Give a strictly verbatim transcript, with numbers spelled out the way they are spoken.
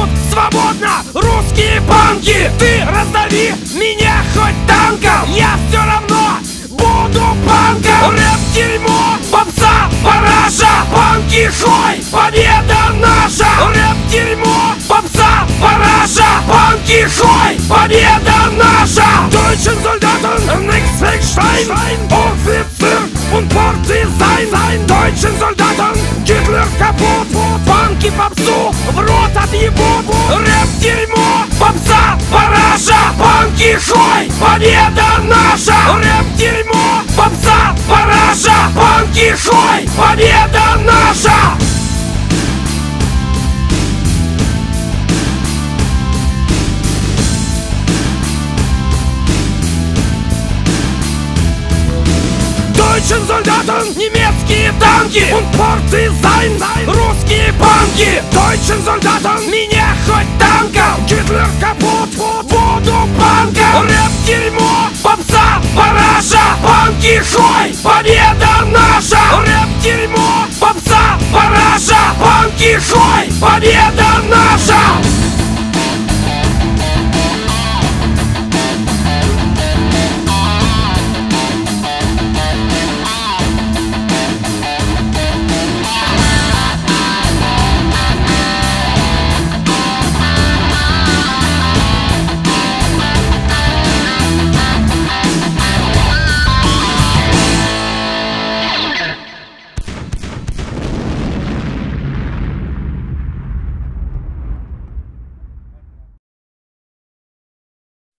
живут свободно русские панки. Ты раздави меня хоть танком, я все равно буду панком. Рэп-дерьмо, попса, параша, панки хой, победа наша. Рэп-дерьмо, попса, параша, панки хой, победа наша. Deutschen Soldaten, nix Stein, Offizier und Partisan. Deutschen Soldaten, Hitler kaputt, панки попсу в рот отъебут. Рэп-дерьмо, попса, параша, панки хой, победа наша. Рэп-дерьмо, попса, параша, панки хой, победа наша. Deutschen Soldaten, немецкие танки und Partisan, русские панки. Deutschen Soldaten, меня хоть танком, Гитлер капут, буду панком. Рэп-дерьмо, попса, параша, панки хой, победа наша. Рэп-дерьмо, попса, параша, панки хой, победа